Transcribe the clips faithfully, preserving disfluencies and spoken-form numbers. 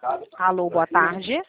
Alô, boa tarde.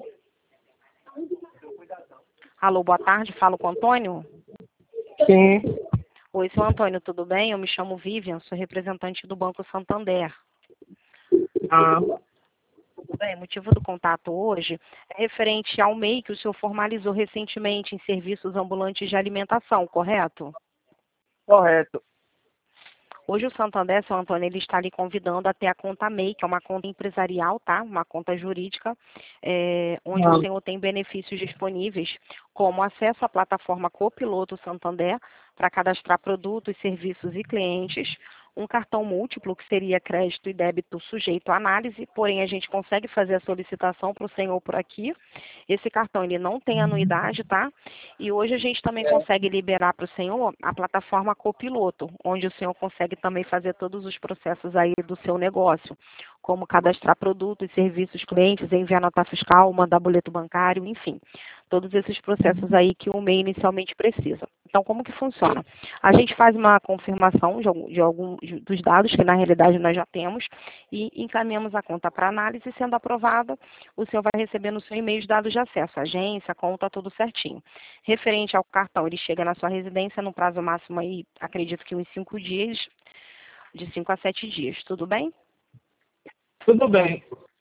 Alô, boa tarde. Falo com o Antônio? Sim. Oi, seu Antônio, tudo bem? Eu me chamo Vivian, sou representante do Banco Santander. Ah, Tudo bem? O motivo do contato hoje é referente ao M E I que o senhor formalizou recentemente em serviços ambulantes de alimentação, correto? correto. Hoje o Santander, seu Antônio, ele está lhe convidando a ter a conta M E I, que é uma conta empresarial, tá? Uma conta jurídica, é, onde o Ah, senhor tem benefícios disponíveis, como acesso à plataforma Copiloto Santander, para cadastrar produtos, serviços e clientes, um cartão múltiplo, que seria crédito e débito sujeito à análise, porém a gente consegue fazer a solicitação para o senhor por aqui. Esse cartão, ele não tem anuidade, tá? E hoje a gente também consegue liberar para o senhor a plataforma Copiloto, onde o senhor consegue também fazer todos os processos aí do seu negócio, como cadastrar produtos, serviços, clientes, enviar nota fiscal, mandar boleto bancário, enfim. Todos esses processos aí que o M E I inicialmente precisa. Então, como que funciona? A gente faz uma confirmação de algum, de algum dos dados que na realidade nós já temos e encaminhamos a conta para análise. Sendo aprovada, o senhor vai receber no seu e-mail os dados de acesso, agência, conta, tudo certinho. Referente ao cartão, ele chega na sua residência no prazo máximo aí, acredito que uns cinco dias, de cinco a sete dias, tudo bem? tudo bem.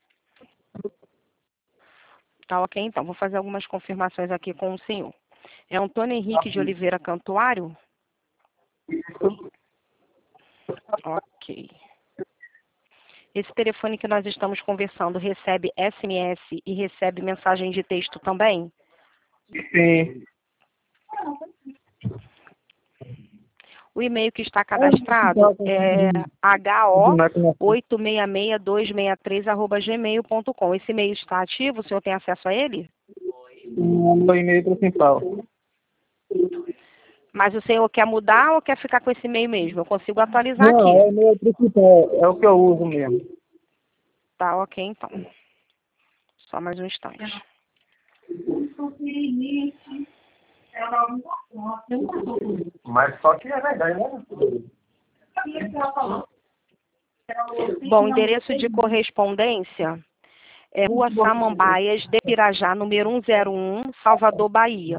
Tá ok, então. Vou fazer algumas confirmações aqui com o senhor. É Antônio Henrique de Oliveira Cantuário? Ok. Esse telefone que nós estamos conversando recebe S M S e recebe mensagem de texto também? Sim. O e-mail que está cadastrado é h o oito seis seis dois seis três arroba gmail ponto com. Esse e-mail está ativo? O senhor tem acesso a ele? O e-mail principal. Mas o senhor quer mudar ou quer ficar com esse e-mail mesmo? Eu consigo atualizar Não, aqui. é o e-mail principal. É o que eu uso mesmo. Tá, ok, então. Só mais um instante. Mas só que é verdade, né? Bom, endereço de correspondência é Rua Samambaias, de Pirajá, número cento e um, Salvador, Bahia.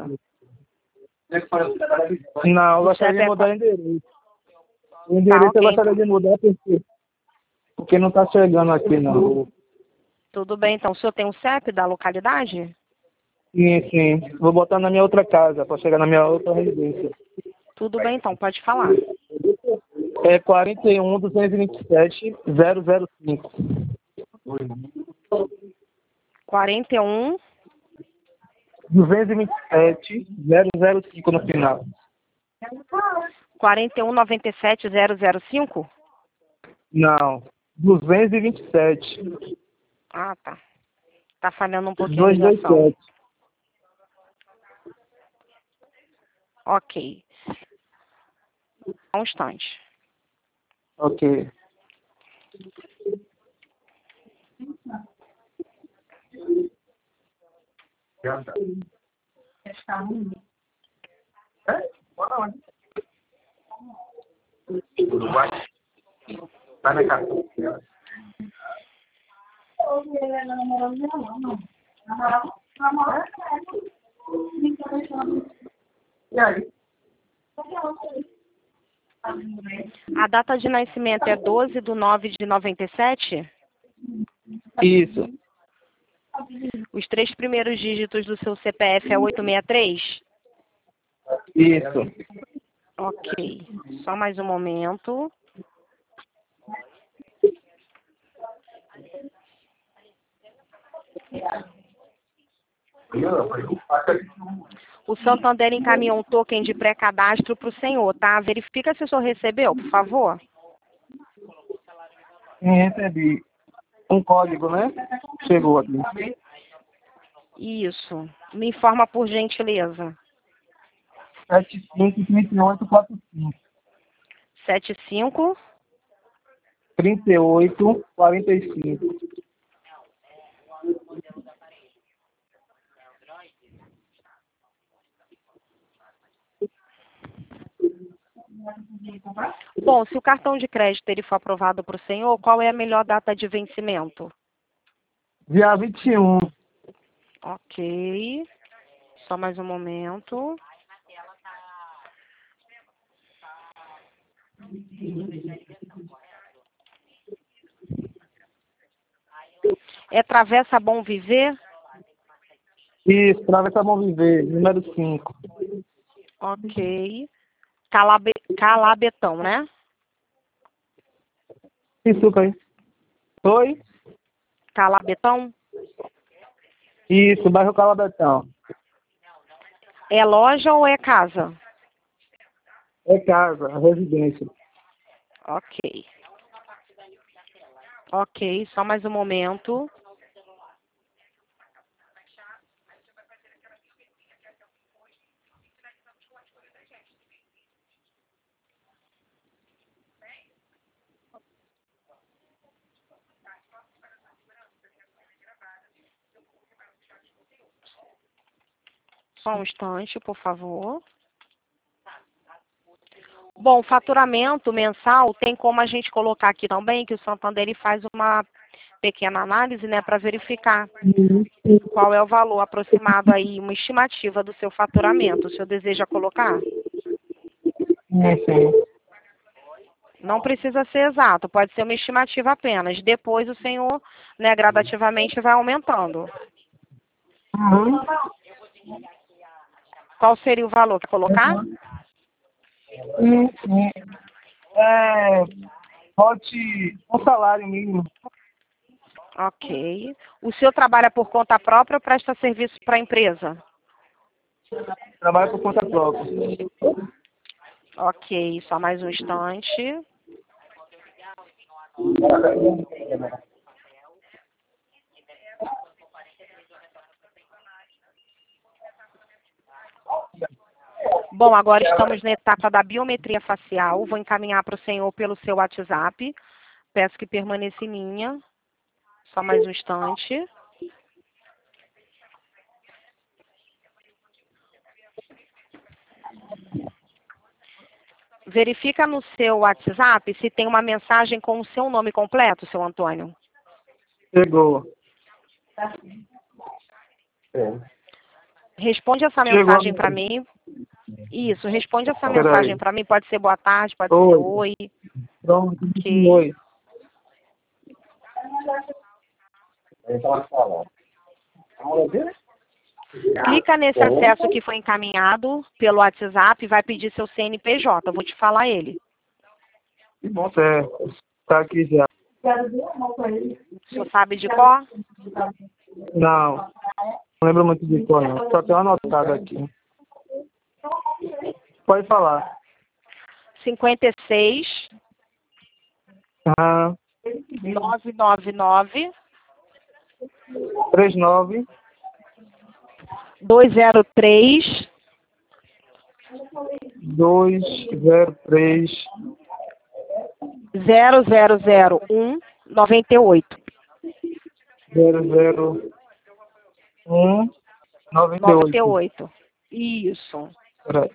Não, eu O gostaria C E P de é... mudar o endereço. O Tá, endereço eu ok, gostaria então. de mudar porque, porque não está chegando aqui, não. Tudo bem, então. O senhor tem o C E P da localidade? Sim, sim. Vou botar na minha outra casa, para chegar na minha outra residência. Tudo bem, então. Pode falar. É quarenta e um, duzentos e vinte e sete, zero zero cinco. quarenta e um, duzentos e vinte e sete, zero zero cinco no final. quarenta e um, noventa e sete, zero zero cinco? Não, duzentos e vinte e sete. Ah, tá. Tá falhando um pouquinho a duzentos e vinte e ligação. sete. Ok. Um instante. Ok. É? Bora lá. Tudo vai? Tá na casa. E aí? A data de nascimento é doze de nove de noventa e sete? Isso. Os três primeiros dígitos do seu C P F é oitocentos e sessenta e três? Isso. Ok. Só mais um momento. O Santander encaminhou um token de pré-cadastro para o senhor, tá? Verifica se o senhor recebeu, por favor. Sim, recebi. Um código, né? Chegou aqui. Isso. Me informa por gentileza. sete cinco três oito quatro cinco. Sete cinco. trinta e oito, quarenta e cinco. Bom, se o cartão de crédito ele for aprovado para o senhor, qual é a melhor data de vencimento? Dia vinte e um. Ok. Só mais um momento. É Travessa Bom Viver? Isso, Travessa Bom Viver, número cinco. Ok. Calabe... Calabetão, né? Isso, aí. Oi? Calabetão? Isso, bairro Calabetão. É loja ou é casa? É casa, é residência. Ok. Ok, só mais um momento. Só um instante, por favor. Bom, faturamento mensal tem como a gente colocar aqui também que o Santander ele faz uma pequena análise, né, para verificar qual é o valor aproximado aí, uma estimativa do seu faturamento. O senhor deseja colocar? É, sim. Não precisa ser exato, pode ser uma estimativa apenas. Depois o senhor, né, gradativamente vai aumentando. Uhum. Qual seria o valor que colocar? Sim, sim. É, pode um salário mínimo. Ok. O senhor trabalha por conta própria ou presta serviço para a empresa? Trabalho por conta própria. Ok, só mais um instante. Bom, agora estamos na etapa da biometria facial. Vou encaminhar para o senhor pelo seu WhatsApp. Peço que permaneça em linha. Só mais um instante. Verifica no seu WhatsApp se tem uma mensagem com o seu nome completo, seu Antônio. Chegou. Responde essa Chegou. mensagem para mim. Isso, responde essa Peraí. mensagem para mim. Pode ser boa tarde, pode ser Oi. oi. Pronto, Ok. oi. Clica nesse acesso que foi encaminhado pelo WhatsApp e vai pedir seu C N P J. Eu vou te falar ele. Certo. Tá aqui já. O senhor sabe de qual? Não. Não lembro muito de cor, não. Só tenho anotado aqui. Pode falar. cinquenta e seis, Ah, novecentos e noventa e nove, trinta e nove, duzentos e três, duzentos e três, zero zero zero um, noventa e oito. zero zero um, noventa e noventa e oito. oito. Isso. Peraí.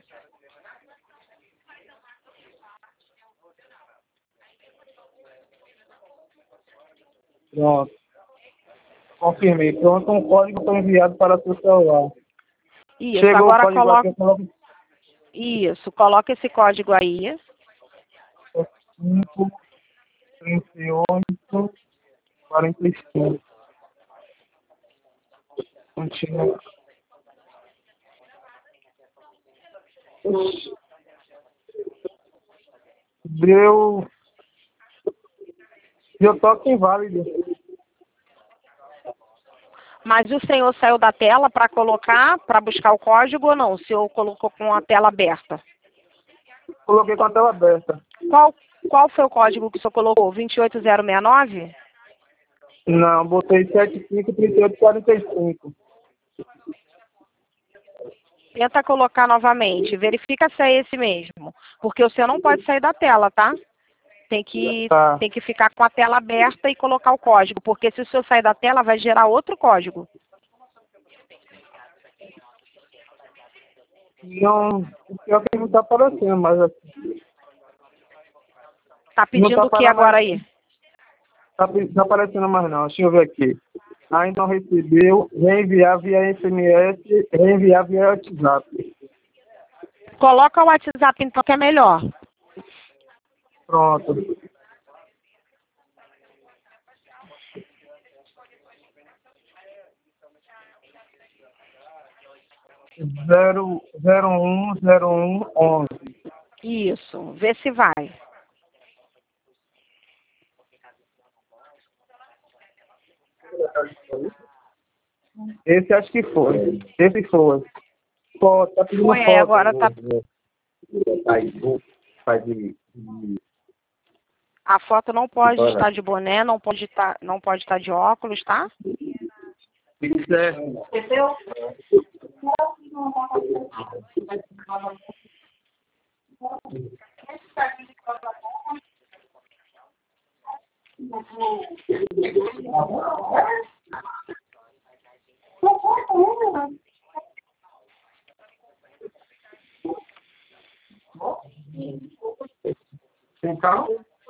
Pronto. Confirmei. Pronto, um código foi enviado para o seu celular. Isso. Chegou o Agora código coloca. aqui. Eu coloco Isso. Coloca esse código aí. cinco, trinta e oito, quarenta e cinco. Continua. Deu. Deu toque inválido. Mas o senhor saiu da tela para colocar, para buscar o código ou não? O senhor colocou com a tela aberta? Coloquei com a tela aberta. Qual, qual foi o código que o senhor colocou? vinte e oito zero sessenta e nove? Não, botei setenta e cinco, trinta e oito, quarenta e cinco. Tenta colocar novamente. Verifica se é esse mesmo. Porque o senhor não pode sair da tela, tá? Tem que, Tá. tem que ficar com a tela aberta e colocar o código. Porque se o senhor sair da tela, vai gerar outro código. Não, o pior é que não tá aparecendo, mas assim. Tá Não pedindo tá o que para mais. agora aí? Tá, pe- tá aparecendo mais não. Deixa eu ver aqui. Ainda não recebeu, reenviar via S M S, reenviar via WhatsApp. Coloca o WhatsApp então que é melhor. Pronto. Zero, zero um, zero um, onze. Isso, vê se vai. Esse acho que foi. Esse foi. Foto, tá pedindo Foi, aí foto. agora tá. A foto não pode estar de boné, não pode estar, não pode estar de óculos, tá? Certo. Entendeu? Então,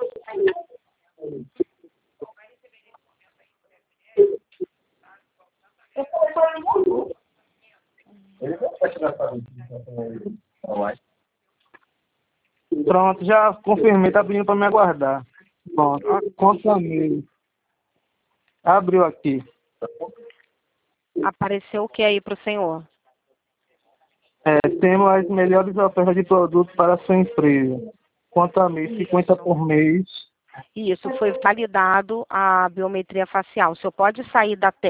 pronto, já confirmei, tá pedindo para me aguardar. Pronto, conta me. Abriu aqui. Apareceu o que aí pro senhor? É, temos as melhores ofertas de produtos para a sua empresa. Conta me, cinquenta por mês. Isso, foi validado a biometria facial. O senhor pode sair da tela